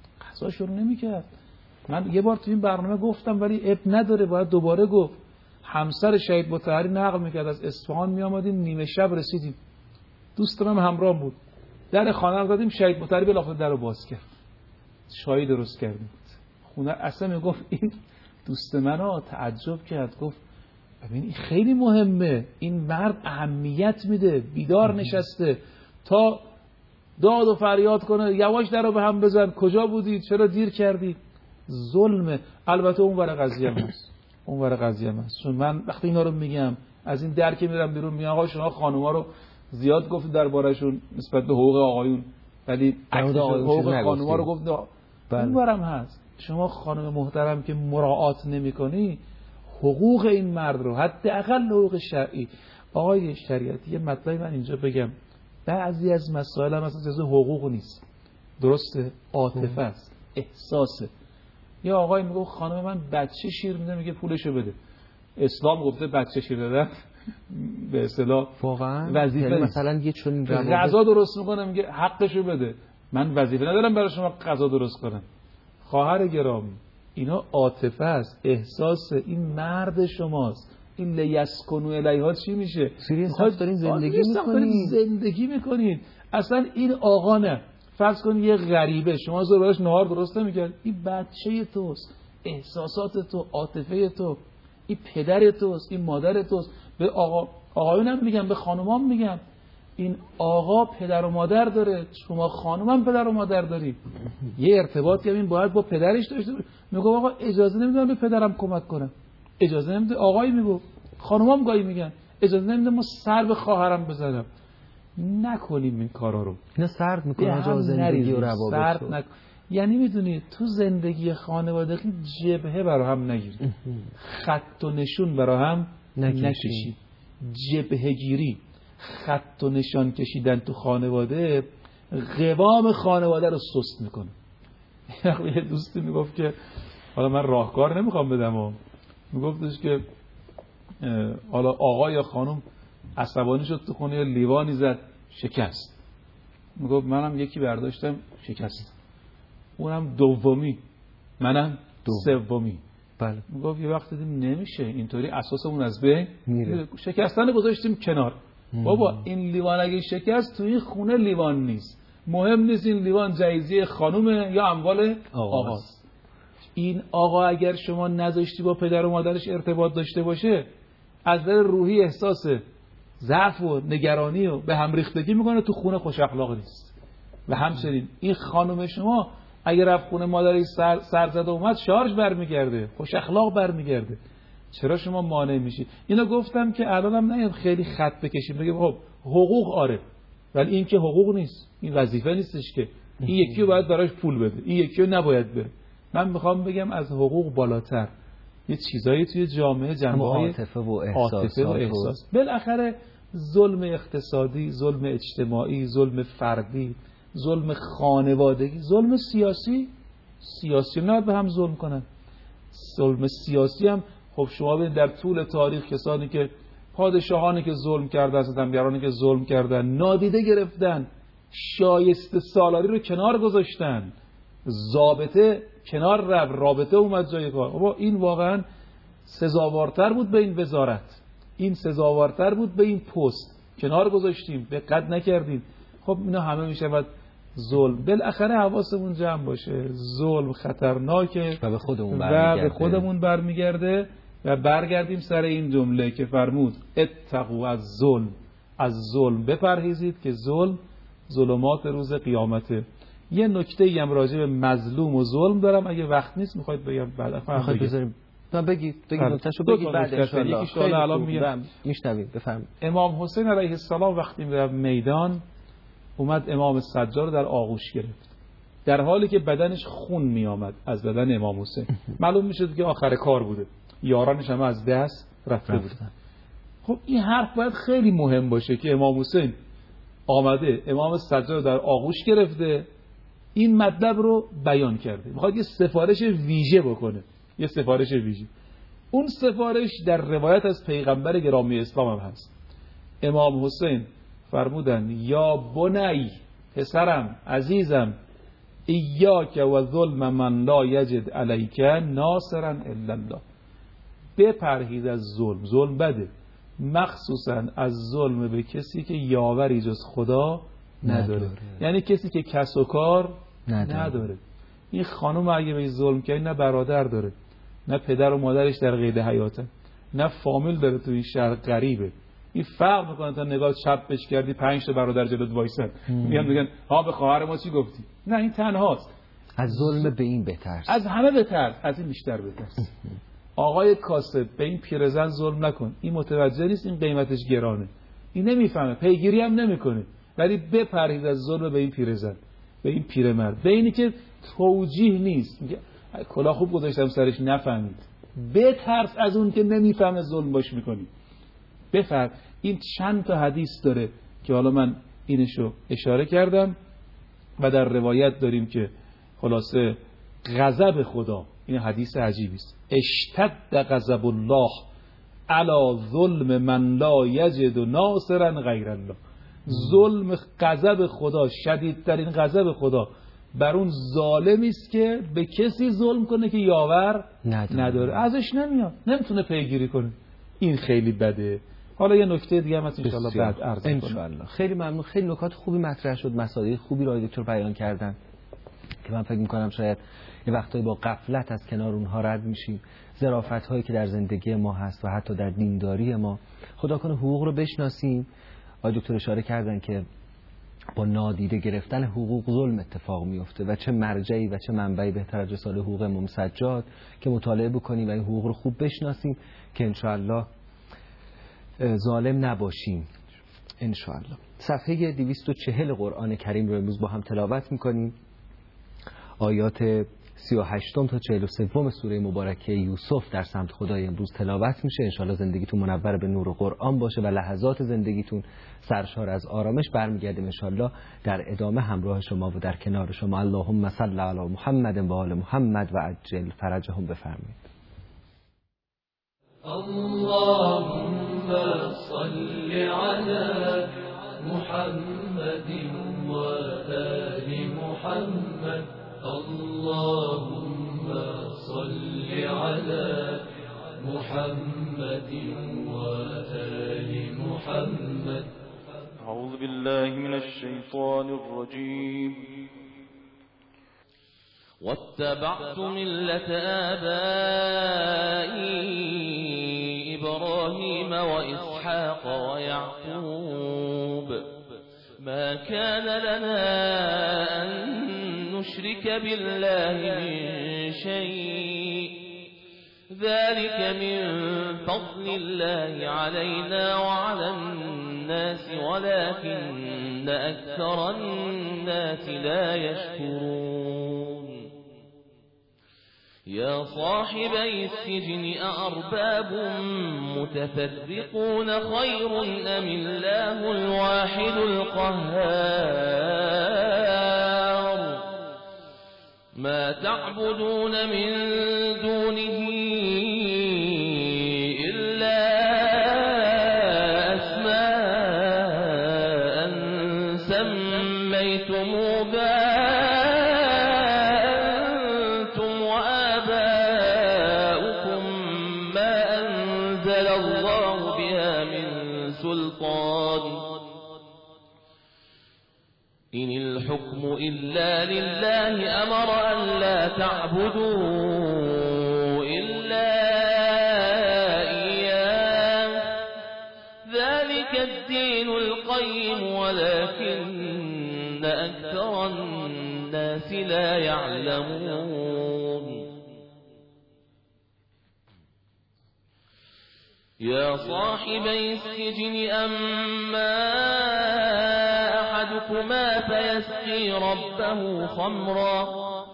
من یه بار تو این برنامه گفتم ولی اب نداره باید دوباره گفت. همسر شهید مطهری نقل میکرد از اصفهان میامدیم نیمه شب رسیدیم، دوستم هم همراه بود، در خانه رو زدیم، شهید مطهری بلافاصله در رو باز کرد، شاهی درست کردیم خونه. اصلا میگفت این دوست منو تعجب کرد، گفت ببین این خیلی مهمه، این مرد اهمیت میده، بیدار نشسته تا داد و فریاد کنه، یواش در رو به هم بزن، کجا بودید، چرا دیر کردید. ظلمه. البته اون ور قضیه هم هست، چون من وقتی اینا رو میگم از این در که میرم بیرون میگم آقا شما خانوما رو زیاد گفتید دربارشون نسبت به حقوق آقایون، ولی حقوق خانوما رو گفتید. اون ورم هست. شما خانم محترم که مراعات نمی‌کنی حقوق این مرد رو، حداقل حقوق شرعی. آقای شریعتی یه مطلبی من اینجا بگم، بعضی از مسائل هم اصلا جزء حقوق نیست، درسته، عاطفه است، احساسه. یا آقای میگه خانم من بچه شیر میده، میگه پولشو بده. اسلام گفته بچه شیر دادن به اصطلاح واقعا وظیفه یعنی مثلا یه چون غذا درست میکنه میگه حقشو بده، من وظیفه ندارم برای شما غذا درست کنم. خواهر گرامی اینا عاطفه است، احساس، این مرد شماست. این لیسکنو الیها چی میشه؟ میخواید دارین زندگی میکنید. اصلا این آقا نه، فرض کن یه غریبه، شما زور براش نهار درست نمیکرد، این بچه توست، احساسات تو، عاطفه تو، این پدر توست، این مادر توست. به آقایونم میگم، به خانومام میگم، این آقا پدر و مادر داره، شما خانومم پدر و مادر داری. یه ارتباطی هم این باید با پدرش داشته باشه. میگه آقا اجازه نمیدم به پدرم کمک کنم، اجازه نمیده. آقایی میگه، خانومام گاهی میگن اجازه نمیده ما سر به خواهرم بزنم. نکنیم این کارا رو. اینا سرد میکنه جا زندگی و روابط رو. یعنی میدونی تو زندگی خانوادگی جبهه برا هم نگیرید، خط و نشون برا هم نکشید. جبهه گیری، خط و نشان کشیدن تو خانواده قوام خانواده رو سست میکنه. یه دوستی میگفت که حالا من راهکار نمیخوام بدم، میگفتش که حالا آقا یا خانم عصبانی شد تو خونه، لیوانی زد شکست. میگفت منم یکی برداشتم شکست، اونم دومی، منم سومی. بله. میگفت یه وقت دیدیم نمیشه اینطوری، اساسمون از بین میره، شکستن گذاشتیم کنار. بابا این لیوان اگه شکست تو این خونه لیوان نیست، مهم نیست این لیوان جایزه خانومه یا اموال آقاست. این آقا اگر شما نذاشتی با پدر و مادرش ارتباط داشته باشه، از نظر روحی احساس ضعف و نگرانی و به هم ریختگی میکنه، تو خونه خوش اخلاق نیست. و همچنین این خانم شما اگر رفت خونه مادرش سر زده اومد، شارژ برمیگرده، خوش اخلاق برمیگرده. چرا شما مانع میشید؟ اینو گفتم که الانم نگم خیلی خط بکشیم بگیم خب حقوق آره، ولی این که حقوق نیست، این وظیفه نیستش که این یکی رو باید براش پول بده، این یکی رو نباید بده. من میخوام بگم از حقوق بالاتر یه چیزایی توی جامعه جنبه‌های عاطفه و احساس. بالاخره ظلم اقتصادی، ظلم اجتماعی، ظلم فردی، ظلم خانوادگی، ظلم سیاسی نباید به هم ظلم کنن. ظلم سیاسی هم خب شما ببینید در طول تاریخ کسانی که پادشاهانی که ظلم کردن، ستمگرانی که ظلم کردن نادیده گرفتن، شایسته سالاری رو کنار گذاشتن، ضابطه کنار رابطه اومد جای کار. بابا این واقعا سزاوارتر بود به این وزارت، این سزاوارتر بود به این پست، کنار گذاشتیم، دقت نکردیم. خب اینا همه میشود ظلم. بالاخره حواسمون جمع باشه، ظلم خطرناکه و به خودمون برمیگرده و برگردیم سر این جمله که فرمود اتقوا از ظلم بپرهیزید که ظلم ظلمات روز قیامته. یه نکته هم راجع به مظلوم و ظلم دارم، اگه وقت نیست میخواید بگم بعد میخواید بذاریم بگید نکتهشو بگید بعد ان شاء الله الان میگم میشنوید. بفرمایید. امام حسین علیه السلام وقتی میره میدان، اومد امام سجاد رو در آغوش گرفت، در حالی که بدنش خون می آمد از بدن امام حسین. معلوم میشد که آخر کار بوده، یارانش هم از دست رفته بودن. خب این حرف باید خیلی مهم باشه که امام حسین آمده امام سجاد رو در آغوش گرفته، این مطلب رو بیان کرده، میخواد یه سفارش ویژه بکنه، یه سفارش ویژه. اون سفارش در روایت از پیغمبر گرامی اسلام هم هست. امام حسین فرمودن یا بنی، پسرم عزیزم، ایاک و ظلم من لا یجد علیک ناصرا الا الله. بپرهیز از ظلم بده، مخصوصا از ظلم به کسی که یاوری جز خدا نداره. یعنی کسی که کس و کار نداره. این خانم اگه به ظلم کنی، نه برادر داره، نه پدر و مادرش در قید حیاتن، نه فامیل داره تو این شهر، غریبه. این فرق میکنه تا نگاه چپ بش کردی 5 تا برادر جلوت وایسن میگن ها به خواهر ما چی گفتی؟ نه این تنهاست. از ظلم به این بترس، از همه بترس، از این بیشتر بترس. آقای کاسب به این پیرزن ظلم نکن، این متوجه نیست این قیمتش گرانه، این نمیفهمه، پیگیری هم نمیکنه، ولی بپرهیز از ظلم به این پیرزن، به این پیرمرد، به اینی که توجیه نیست، میگه کلاه خوب گذاشتم سرش نفهمید. بترس از اون که نمیفهمه ظلم باش میکنی. بفرم. این چند تا حدیث داره که حالا من اینشو اشاره کردم و در روایت داریم که خلاصه غضب خدا، این حدیث عجیبی است، اشتد غضب الله علی ظلم من لا یجد ناصرا غیر الله. ظلم، غضب خدا، شدیدترین غضب خدا بر اون ظالمی است که به کسی ظلم کنه که یاور نداره، ازش نمیاد، نمیتونه پیگیری کنه. این خیلی بده. حالا یه نکته دیگه هم هست ان شاء الله بعد عرض کنم. خیلی ممنون، خیلی نکات خوبی مطرح شد، مسائل خوبی رو دکتر بیان کردن. که من فکر میکنم شاید یه وقتایی با غفلت از کنار اونها رد میشیم. ظرافت هایی که در زندگی ما هست و حتی در دینداری ما. خدا کنه حقوق رو بشناسیم. آقای دکتر اشاره کردن که با نادیده گرفتن حقوق ظلم اتفاق میفته و چه مرجعی و چه منبعی بهتر از رساله حقوق امام سجاد که مطالعه بکنیم و این حقوق رو خوب بشناسیم که انشاءالله ظالم نباشیم انشاءالله. صفحه 240 قرآن کریم رو امروز با هم تلاوت میکنیم. آیات 38 تا 43 سوره مبارکه یوسف در سمت خدای امروز تلاوت میشه. انشاءالله زندگیتون منور به نور قرآن باشه و لحظات زندگیتون سرشار از آرامش. برمیگردیم انشاءالله در ادامه همراه شما و در کنار شما. اللهم صل علی محمد و آل محمد و عجل فرجهم. بفرمایید. اللهم صل علی محمد و آل محمد. اللهم صل على محمد وآل محمد. أعوذ بالله من الشيطان الرجيم. واتبعت ملة آبائي إبراهيم وإسحاق ويعقوب ما كان لنا أن نشرك بالله من شيء ذلك من فضل الله علينا وعلى الناس ولكن أكثر الناس لا يشكرون. يا صاحبي السجن أأرباب متفرقون خير أم الله الواحد القهار. ما تعبدون من دونه إلا أسماء سميتموها أنتم وآباؤكم ما أنزل الله بها من سلطان إن الحكم إلا لله أمر أن لا تعبدوا إلا إياه ذلك الدين القيم ولكن أكثر الناس لا يعلمون. يا صاحبي السجن أما أحدكما فيسقي ربه خمرا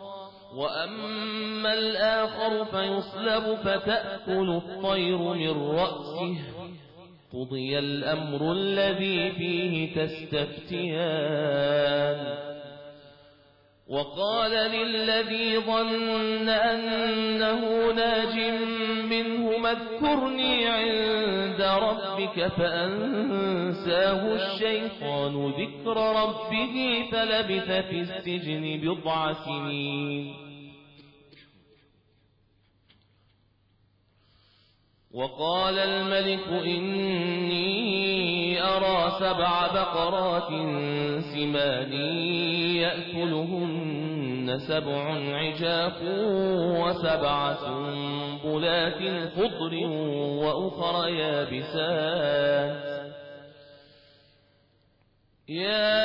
وأما الآخر فيصلب فتأكل الطير من رأسه قضي الأمر الذي فيه تستفتيان. وقال للذي ظن أنه ناج منه اذكرني عند ربك فأنساه الشيطان ذكر ربه فلبث في السجن بضع سنين. وقال الملك إني أرى 7 بقرات سمان يأكلهن 7 عجاف و7 سنبلات خضر وأخر يابسات. يا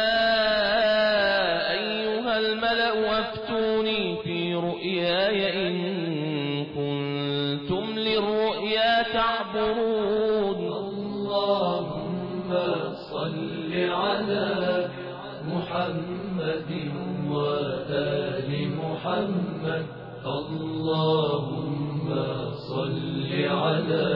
أيها الملأ أفتوني في رؤياي إن كنتم للرؤيا تعبرون. اللهم صل على محمد وآل محمد. اللهم صل على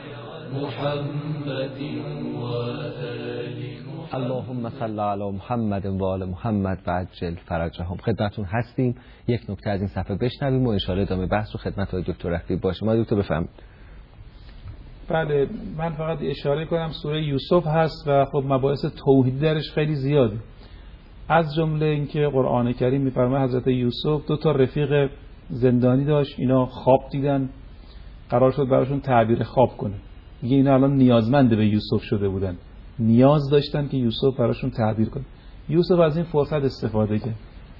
محمد وآل محمد. اللهم صل علی محمد و آل محمد و عجل فرجهم. خدمتتون هستیم. یک نکته از این صفحه بشنویم و ان شاء الله ادامه بحث رو خدمت های دکتر رفیق باشه. ما دکتر بفرمایید. بله، من فقط اشاره کنم سوره یوسف هست و خب مباحث توحیدی درش خیلی زیاده. از جمله اینکه قرآن کریم میفرماید حضرت یوسف 2 رفیق زندانی داشت، اینا خواب دیدن، قرار شد براشون تعبیر خواب کنه. میگه اینا الان نیازمند به یوسف شده بودن، نیاز داشتن که یوسف براشون تعبیر کنه. یوسف از این فرصت استفاده کرد.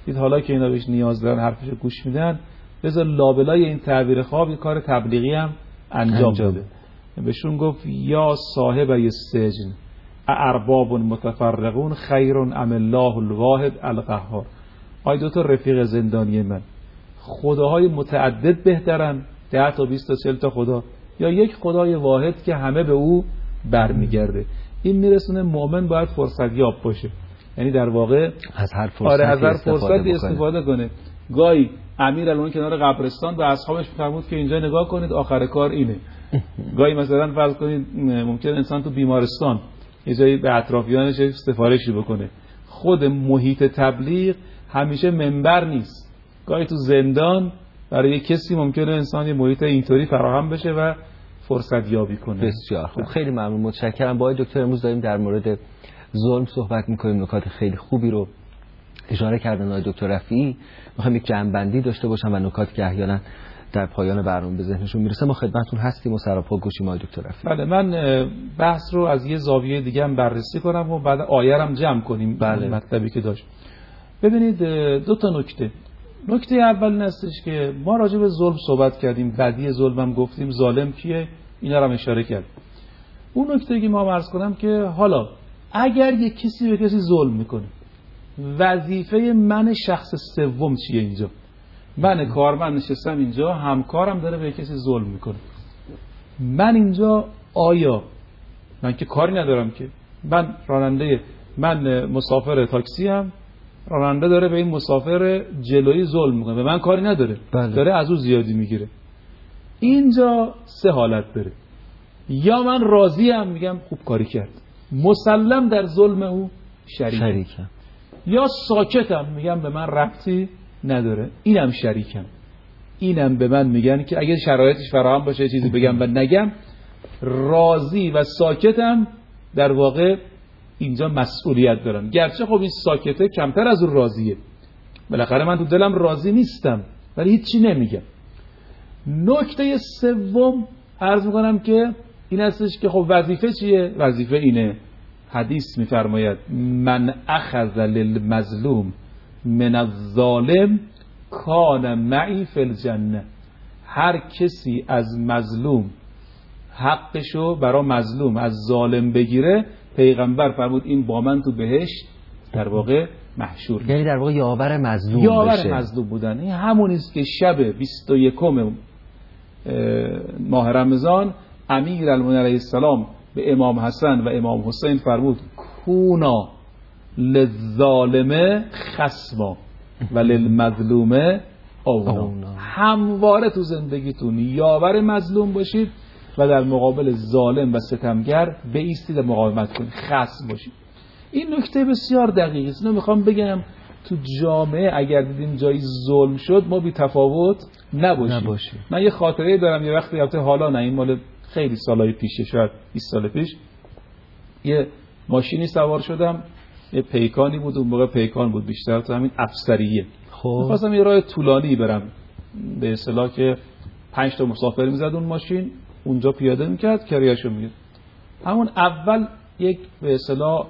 دید حالا که اینا بهش نیاز دارن حرفش رو گوش میدن، بذار لابلای این تعبیر خواب یه کار تبلیغی هم انجام بده. بهشون گفت یا صاحب السجن ارباب متفرقون خیر ام الله الواحد القهار. آی دو تا رفیق زندانی من، خداهای متعدد بهترن، 10 تا 20 تا 40 تا خدا، یا یک خدای واحد که همه به او برمیگرده؟ این میرسونه مؤمن باید فرصت یاب باشه، یعنی در واقع از هر فرصتی استفاده کنه. گاهی امیر الان کنار قبرستان به اصحابش فرمود که اینجا نگاه کنید آخر کار اینه. گاهی مثلا فرض کنید ممکن انسان تو بیمارستان یه جایی به اطرافیانش سفارشی بکنه. خود محیط تبلیغ همیشه منبر نیست، گاهی تو زندان برای کسی ممکنه انسان یه محیط اینطوری فراهم بشه و فرصت یابی کنه. بسیار خوب، خیلی ممنون، متشکرم. با دکتر امروز داریم در مورد ظلم صحبت میکنیم، نکات خیلی خوبی رو اشاره کردن آقای دکتر رفیعی. میخوایم یک جمع‌بندی داشته باشم و نکاتی که احیانا در پایان برنامه به ذهنشون میرسه ما خدمتتون هستیم و سراپا گوشیم آقای دکتر رفیعی. بله، من بحث رو از یه زاویه دیگه هم بررسی کنم و بعد آیه رو جمع کنیم. بله. مطلبی که داشت. ببینید دو تا نکته. نکته اول این هستش که ما راجع به ظلم صحبت کردیم، بدی ظلم هم گفتیم، ظالم کیه، اینا رو هم اشاره کردیم. اون نکته که ما عرض کنم که حالا اگر یک کسی به کسی ظلم میکنه، وظیفه من شخص سوم چیه اینجا؟ من کارمند نشستم اینجا، همکارم داره به کسی ظلم میکنه، من اینجا آیا من که کاری ندارم که، من راننده، من مسافر تاکسی هم، راننده داره به این مسافر جلویی ظلم میکنه، به من کاری نداره. بله. داره از او زیادی میگیره. اینجا 3 حالت داره. یا من راضیم میگم خوب کاری کرد، مسلم در ظلم او شریکم. یا ساکتم میگم به من ربطی نداره، اینم شریکم. اینم به من میگن که اگه شرایطش فراهم باشه چیزی بگم و نگم، راضی و ساکتم در واقع اینجا مسئولیت دارم. گرچه خب این ساکته کمتر از اون راضیه، بالاخره من تو دلم راضی نیستم ولی هیچی نمیگم. نکته سوم عرض میکنم که این هستش که خب وظیفه چیه؟ وظیفه اینه، حدیث میفرماید من اخذ للمظلوم من الظالم کان معی فی الجنه. هر کسی از مظلوم حقشو برای مظلوم از ظالم بگیره، پیغمبر فرمود این با من تو بهشت در واقع محشور، یعنی در واقع یاور مظلوم یاور مظلوم بودن. این همونیست که شب 21 ماه رمضان امیرالمومنین علیه السلام به امام حسن و امام حسین فرمود کونا للظالم خصما و للمظلوم اونا. همواره تو زندگیتون یاور مظلوم باشید و در مقابل ظالم و ستمگر بایستید و مقاومت کنید، خصم باشید. این نکته بسیار دقیقه است. اینو میخوام بگم تو جامعه اگر دیدیم جایی ظلم شد ما بی تفاوت نباشیم. من یه خاطره دارم، یه وقتی البته حالا نه، این مال خیلی سالای پیشه، شاید 20 سال پیش، یه ماشینی سوار شدم، یه پیکانی بود، اون موقع پیکان بود بیشتر تو همین افسریه. می‌خواستم یه راه طولانی برم، به اصطلاح که 5 تا مسافر می‌زد اون ماشین، اونجا پیاده می‌کرد، کریاشو می‌گرفت. همون اول یک به اصطلاح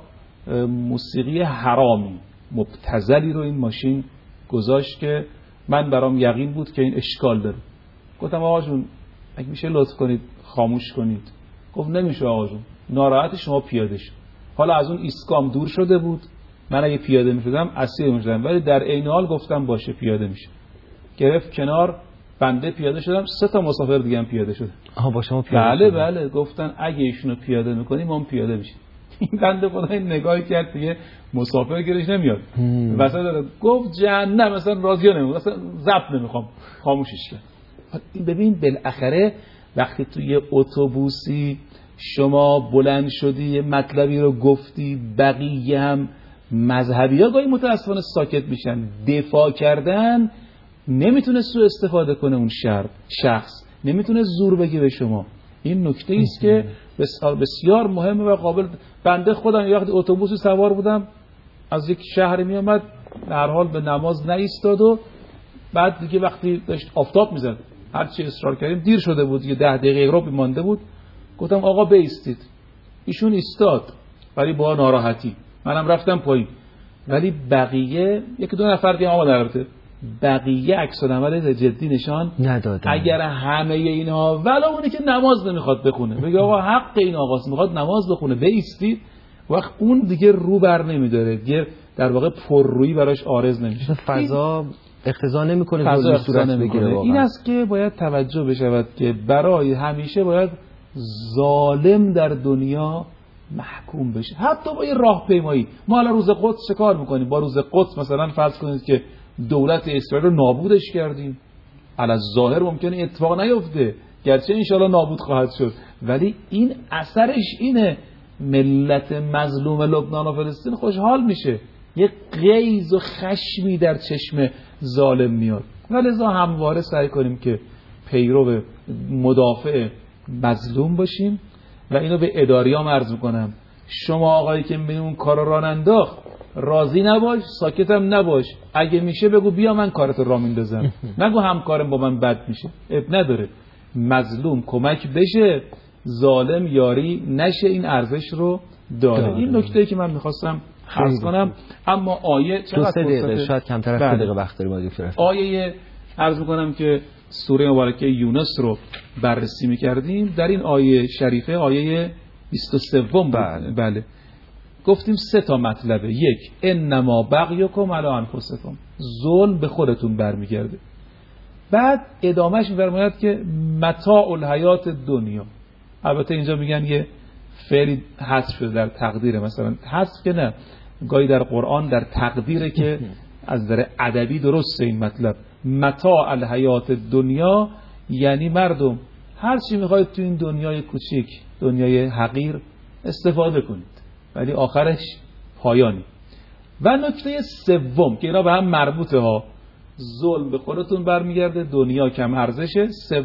موسیقی حرامی مبتذلی رو این ماشین گذاشت که من برام یقین بود که این اشکال داره. گفتم آقا جون اگه میشه لطف کنید خاموش کنید. گفت نمیشه آقا جون، ناراحت شما پیاده شد. حالا از اون ایستگام دور شده بود، من اگه پیاده میشدم اسیر میشدم، ولی در عین حال گفتم باشه پیاده میشه. گرفت کنار، بنده پیاده شدم، 3 تا مسافر دیگه هم پیاده شدن. با شما پیاده بله گفتن اگه ایشونو پیاده میکنیم ما هم پیاده میشیم. این بنده خدا این نگاهی کرد دیگه مسافر گیرش نمیاد. واسه داره گفت جهنم، مثلا راضیه نمیگم، مثلا ضبط نمیخوام، خاموشش کرد. ببین بالاخره وقتی توی اتوبوسی شما بلند شدی یه مطلبی رو گفتی، بقیه هم مذهبی ها گاهی متاسفانه ساکت میشن، دفاع کردن نمیتونه سوء استفاده کنه، اون شخص نمیتونه زور بگه به شما. این نکته است که بسیار مهمه و قابل. بنده خودم یه وقت اتوبوسی سوار بودم، از یک شهر می اومد، در حال به نماز نایستاد و بعد دیگه وقتی داشت آفتاب میزد، هر چی اصرار کردیم دیر شده بود، یه 10 دقیقه رو مانده بود، گفتم آقا بایستید. ایشون ایستاد ولی با ناراحتی، منم رفتم پایین. ولی بقیه یکی دو نفر دیگه آمدن، البته بقیه عکس العمل جدی نشان ندادن. اگر همه اینها ولو اونی که نماز نمیخواد بخونه بگه آقا حق این آقاست میخواد نماز بخونه بایستید، وقت اون دیگه رو بر نمیداره، دیگه در واقع پررویی براش عارض نمیشه، فضا اقتضا نمیکنه فضا صورت بگیره. این است که باید توجه بشود که برای همیشه باید ظالم در دنیا محکوم بشه، حتی با یه راهپیمایی. ما الان روز قدس چه کار میکنیم؟ با روز قدس مثلا فرض کنید که دولت اسرائیل رو نابودش کردیم، علی الظاهر ممکنه اتفاق نیفته، گرچه انشالله نابود خواهد شد، ولی این اثرش اینه ملت مظلوم لبنان و فلسطین خوشحال میشه، یه غیظ و خشمی در چشم ظالم میاد. ولذا همواره سعی کنیم که پیرو مدافع مظلوم باشیم و اینو به اداریام عرض میکنم. شما آقایی که میبینی اون کار راه انداخت راضی نباش، ساکتم نباش، اگه میشه بگو بیا من کارتو راه میندازم، نگو همکارم با من بد میشه. اب نداره، مظلوم کمک بشه، ظالم یاری نشه، این ارزش رو داره. این نکته‌ای که من میخواستم عرض کنم. اما آیه چقدر دقیقه شاید کمتر از 3 دقیقه وقت داریم دکتر. آیه عرض میکنم که سوره مبارکه یونس رو بررسی میکردیم، در این آیه شریفه آیه 23 بله گفتیم 3 مطلبه. 1 انما بغیکم علی انفسکم، ظلم به خودتون برمیگرده. بعد ادامهش میفرماید که متاع الحیات دنیا، البته اینجا میگن یه فعلی حذف شده در تقدیر، مثلا حذف که نه، گاهی در قرآن در تقدیره که از نظر ادبی درسته این مطلب. متاع الحیات دنیا یعنی مردم هر چی میخواید تو این دنیای کوچیک، دنیای حقیر استفاده کنید، ولی آخرش پایانی. و نکته 3 که اینا به هم مربوطه ها، ظلم به خودتون برمیگرده، دنیا کم ارزشه. 3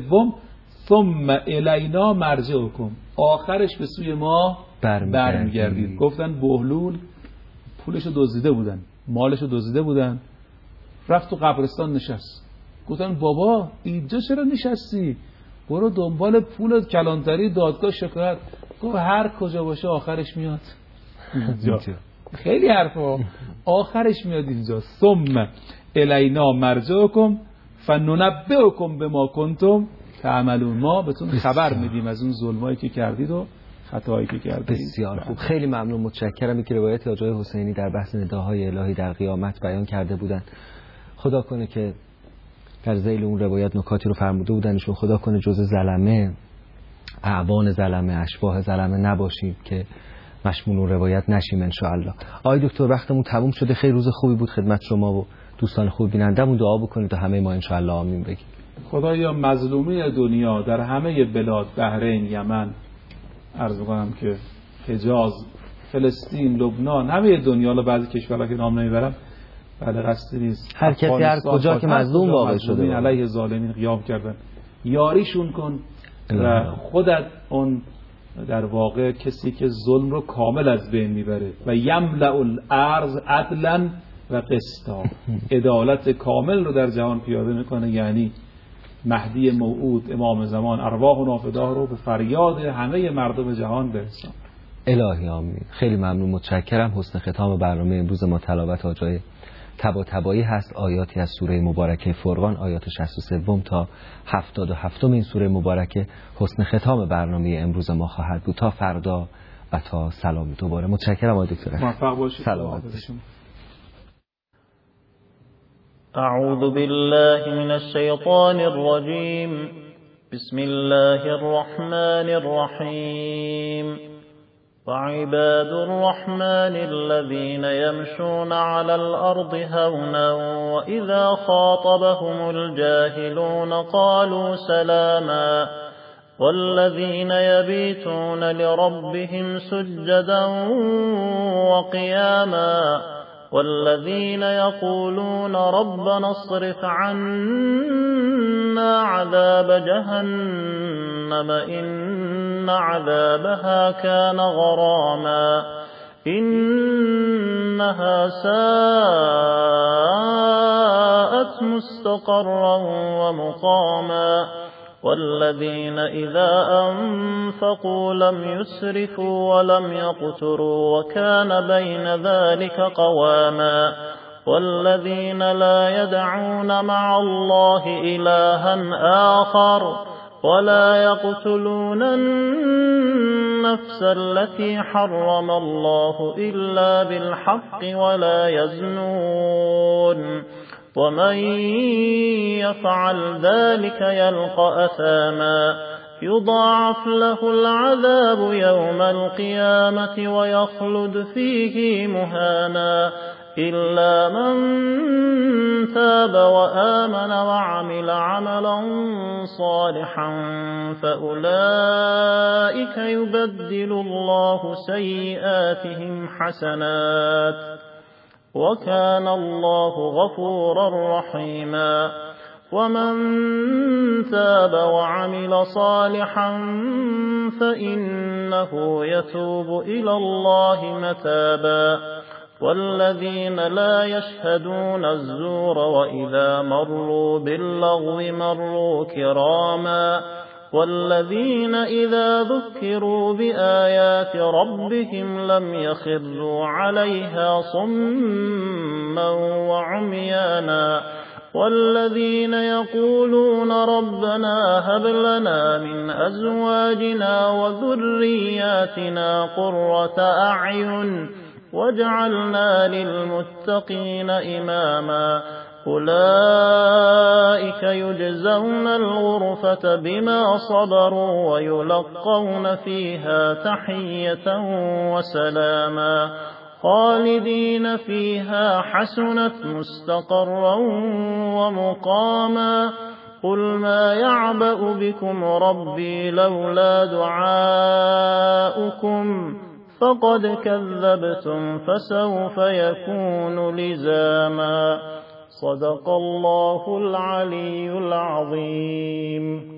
ثم الینا مرجعکم، آخرش به سوی ما برمیگردید. گفتن بهلول پولشو دزدیده بودن، مالشو دزدیده بودن، رفت تو قبرستان نشست. گفتن بابا اینجا چرا نشستی؟ برو دنبال پولت، کلانتری، دادگاه، شکایت. گفت هر کجا باشه آخرش میاد اینجا. خیلی حرفا، آخرش میاد اینجا. ثم الینا مرجعکم فننبئکم بما کنتم تعملون، ما بهتون خبر میدیم از اون ظلمایی که کردید و خطاهایی که کردید. بسیار خوب، خیلی ممنون، متشکرم. که روایت آقای حسینی در بحث نداهای الهی در قیامت بیان کرده بودن، خدا کنه که در ذیل اون روایت نکاتی رو فرموده بودنشون، خدا کنه جزء ظلمه، اعوان ظلمه، اشباح ظلمه نباشیم که مشمول اون روایت نشیم ان شاء الله. آقای دکتر وقتمون تموم شده، خیلی روز خوبی بود خدمت شما و دوستان خوب بینندمون. دعا بکنید تا همه ما ان شاء الله آمین بگیم. خدایا مظلومی دنیا در همه بلاد، بحرین، یمن، عرض می‌کنم که حجاز، فلسطین، لبنان، همه دنیا، لا بعضی کشورها که نام نمیبرم، بله قصدی نیست، هر کسی هر کجا که مظلوم واقع شده علیه ظالمین قیام کردن، یاریشون کن و خودت اون در واقع کسی که ظلم رو کامل از بین میبره و یملأ الارض عدلا و قسطا، عدالت کامل رو در جهان پیاده میکنه. یعنی مهدی موعود امام زمان ارواح و نافداه رو به فریاد همه مردم جهان برسان. الهی آمین. خیلی ممنون، متشکرم. حسن ختام برنامه امروز ما تلاوت آجای تباتبایی هست، آیاتی از سوره مبارکه فرقان، آیات 63 تا 77 این سوره مبارکه حسن ختام برنامه امروز ما خواهد بود تا فردا و تا سلام دوباره. متشکرم آقای دکتر. موفق باشید. سلامت. أعوذ بالله من الشيطان الرجيم. بسم الله الرحمن الرحيم. وعباد الرحمن الذين يمشون على الأرض هونا وإذا خاطبهم الجاهلون قالوا سلاما والذين يبيتون لربهم سجدا وقياما والذين يقولون ربنا اصرف عنا عذاب جهنم إن عذابها كان غراما إنها ساءت مستقرا ومقاما والذين إذا أنفقوا لم يسرفوا ولم يقتروا وكان بين ذلك قواما والذين لا يدعون مع الله إلها آخر ولا يقتلون النفس التي حرم الله إلا بالحق ولا يزنون ومن يفعل ذلك يلقى أثاما يضاعف له العذاب يوم القيامة ويخلد فيه مهانا إلا من تاب وآمن وعمل عملا صالحا فأولئك يبدل الله سيئاتهم حسنات وكان الله غفورا رحيما ومن تاب وعمل صالحا فإنه يتوب إلى الله متابا والذين لا يشهدون الزور وإذا مروا باللغو مروا كراما والذين إذا ذكروا بآيات ربهم لم يخروا عليها صما وعميانا والذين يقولون ربنا هب لنا من أزواجنا وذرياتنا قرة أعين واجعلنا للمتقين إماما أولئك يجزون الغرفة بما صبروا ويلقون فيها تحية وسلاما خالدين فيها حسنت مستقرا ومقاما قل ما يعبأ بكم ربي لولا دعاؤكم فقد كذبتم فسوف يكون لزاما صدق الله العلي العظيم.